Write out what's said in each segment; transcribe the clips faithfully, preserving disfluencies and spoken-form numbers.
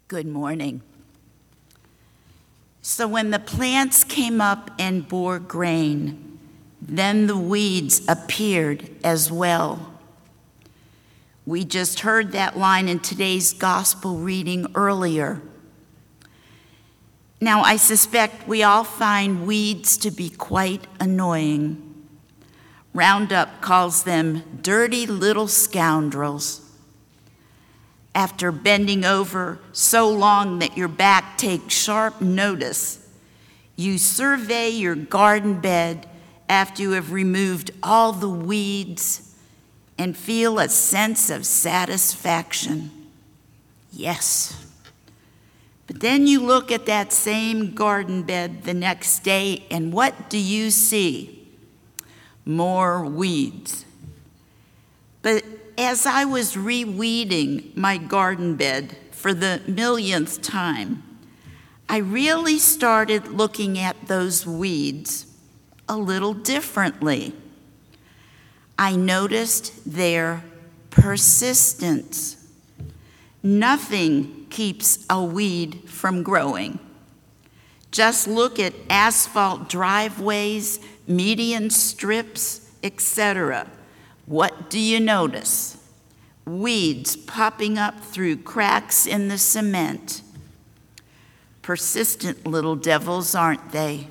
Good morning. So when the plants came up and bore grain, then the weeds appeared as well. We just heard that line in today's gospel reading earlier. Now, I suspect we all find weeds to be quite annoying. Roundup calls them dirty little scoundrels. After bending over so long that your back takes sharp notice, you survey your garden bed after you have removed all the weeds and feel a sense of satisfaction. Yes. But then you look at that same garden bed the next day, and what do you see? More weeds. But as I was reweeding my garden bed for the millionth time, I really started looking at those weeds a little differently. I noticed their persistence. Nothing keeps a weed from growing. Just look at asphalt driveways, median strips, et cetera. What do you notice? Weeds popping up through cracks in the cement. Persistent little devils, aren't they?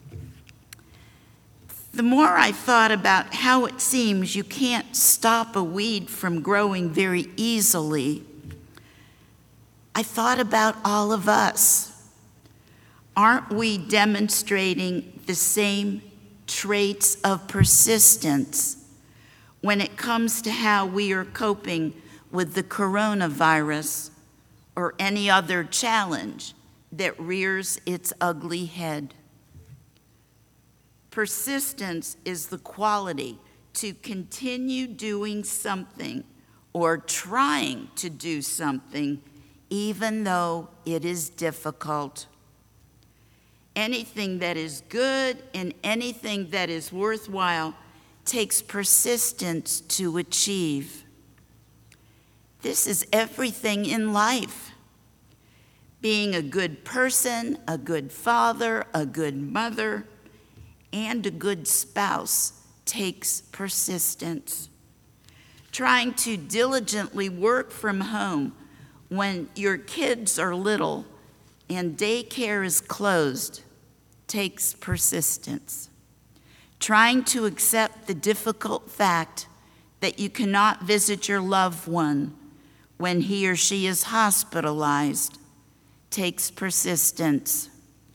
The more I thought about how it seems you can't stop a weed from growing very easily, I thought about all of us. Aren't we demonstrating the same traits of persistence when it comes to how we are coping with the coronavirus or any other challenge that rears its ugly head? Persistence is the quality to continue doing something or trying to do something even though it is difficult. Anything that is good and anything that is worthwhile takes persistence to achieve. This is everything in life. Being a good person, a good father, a good mother, and a good spouse takes persistence. Trying to diligently work from home when your kids are little and daycare is closed takes persistence. Trying to accept the difficult fact that you cannot visit your loved one when he or she is hospitalized takes persistence.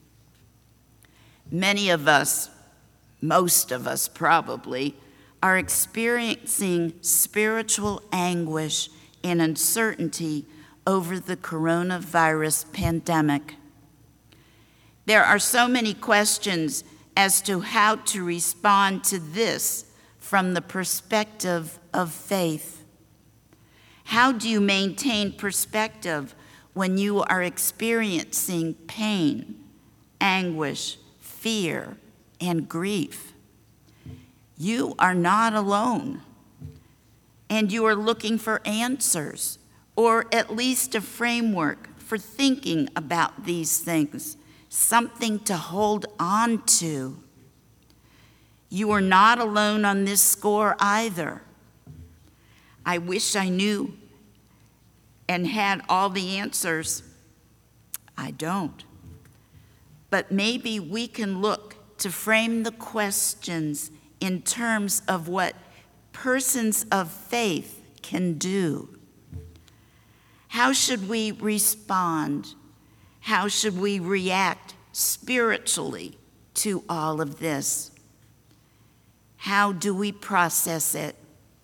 Many of us, most of us probably, are experiencing spiritual anguish and uncertainty over the coronavirus pandemic. There are so many questions as to how to respond to this from the perspective of faith. How do you maintain perspective when you are experiencing pain, anguish, fear, and grief? You are not alone, and you are looking for answers, or at least a framework for thinking about these things, something to hold on to. You are not alone on this score either. I wish I knew and had all the answers. I don't. But maybe we can look to frame the questions in terms of what persons of faith can do. How should we respond? How should we react spiritually to all of this? How do we process it?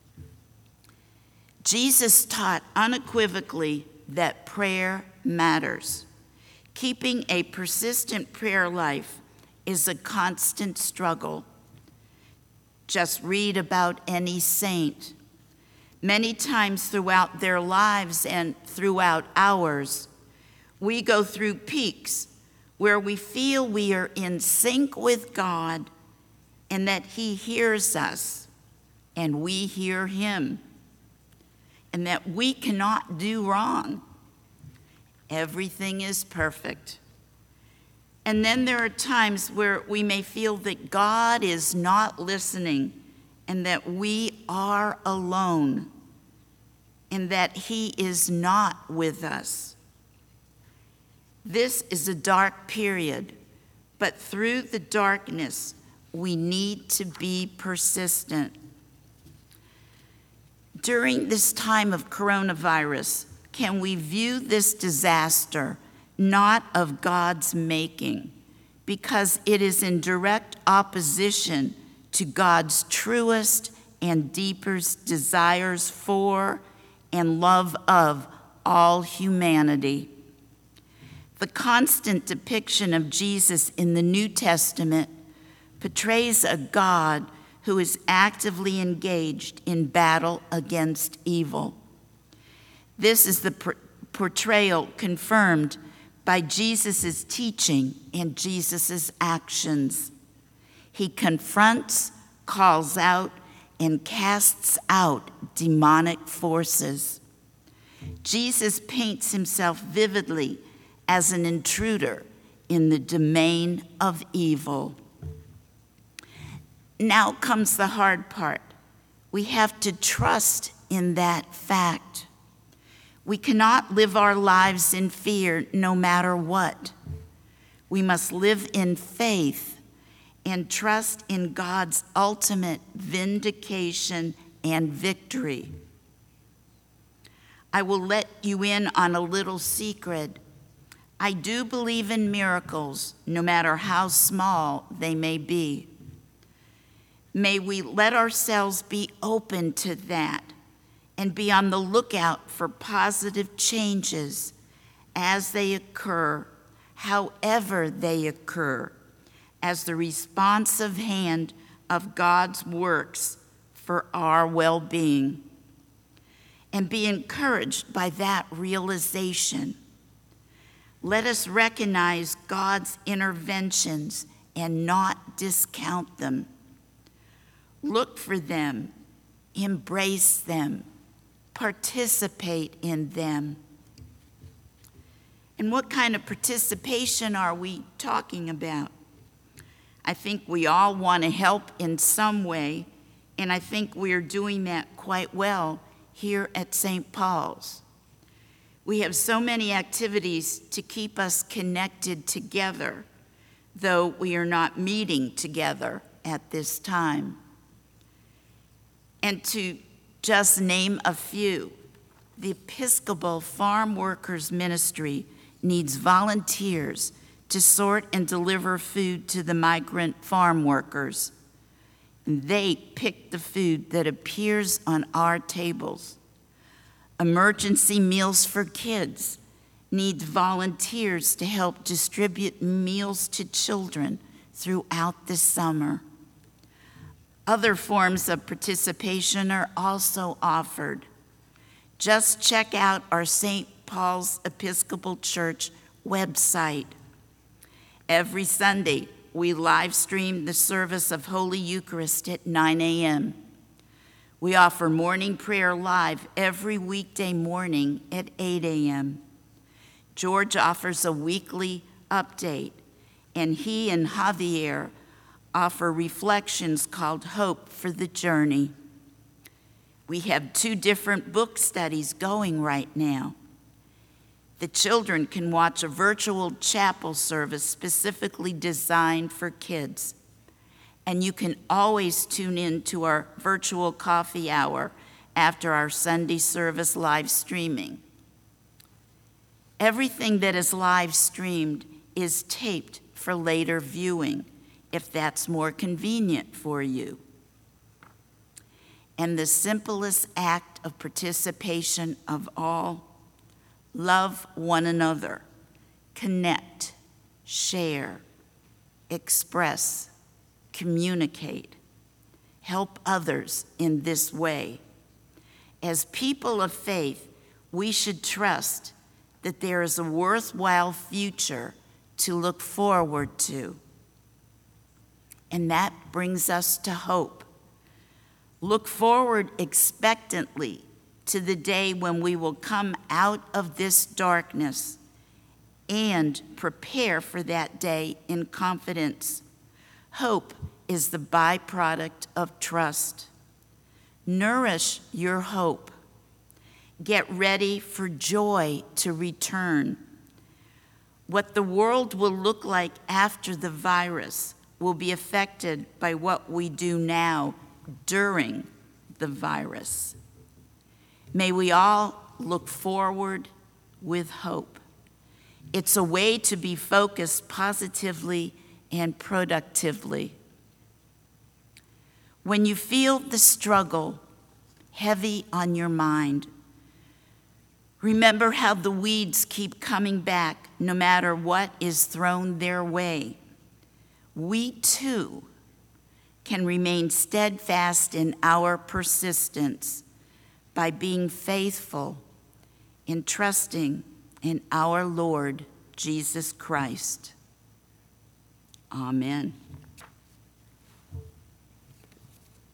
Jesus taught unequivocally that prayer matters. Keeping a persistent prayer life is a constant struggle. Just read about any saint. Many times throughout their lives and throughout ours, we go through peaks where we feel we are in sync with God and that He hears us and we hear Him, and that we cannot do wrong. everything is perfect. And then there are times where we may feel that God is not listening and that we are alone and that He is not with us. This is a dark period, but through the darkness, we need to be persistent. During this time of coronavirus, can we view this disaster not of God's making, because it is in direct opposition to God's truest and deepest desires for and love of all humanity? The constant depiction of Jesus in the New Testament portrays a God who is actively engaged in battle against evil. This is the portrayal confirmed by Jesus' teaching and Jesus' actions. He confronts, calls out, and casts out demonic forces. Jesus paints himself vividly as an intruder in the domain of evil. Now comes the hard part. We have to trust in that fact. We cannot live our lives in fear no matter what. We must live in faith and trust in God's ultimate vindication and victory. I will let you in on a little secret. I do believe in miracles, no matter how small they may be. May we let ourselves be open to that and be on the lookout for positive changes as they occur, however they occur, as the responsive hand of God's works for our well-being. And be encouraged by that realization. Let us recognize God's interventions and not discount them. Look for them, embrace them, participate in them. And what kind of participation are we talking about? I think we all want to help in some way, and I think we are doing that quite well here at Saint Paul's. We have so many activities to keep us connected together, though we are not meeting together at this time. And to just name a few, the Episcopal Farm Workers Ministry needs volunteers to sort and deliver food to the migrant farm workers. And they pick the food that appears on our tables. Emergency Meals for Kids needs volunteers to help distribute meals to children throughout the summer. Other forms of participation are also offered. Just check out our Saint Paul's Episcopal Church website. Every Sunday, we live stream the service of Holy Eucharist at nine a.m. We offer morning prayer live every weekday morning at eight a.m. George offers a weekly update, and he and Javier offer reflections called Hope for the Journey. We have two different book studies going right now. The children can watch a virtual chapel service specifically designed for kids. And you can always tune in to our virtual coffee hour after our Sunday service live streaming. Everything that is live streamed is taped for later viewing, if that's more convenient for you. And the simplest act of participation of all, love one another, connect, share, express, communicate, help others in this way. As people of faith, we should trust that there is a worthwhile future to look forward to. And that brings us to hope. Look forward expectantly to the day when we will come out of this darkness and prepare for that day in confidence. Hope is the byproduct of trust. Nourish your hope. Get ready for joy to return. What the world will look like after the virus will be affected by what we do now during the virus. May we all look forward with hope. It's a way to be focused positively and productively. When you feel the struggle heavy on your mind, remember how the weeds keep coming back no matter what is thrown their way. We too can remain steadfast in our persistence by being faithful in trusting in our Lord Jesus Christ. Amen.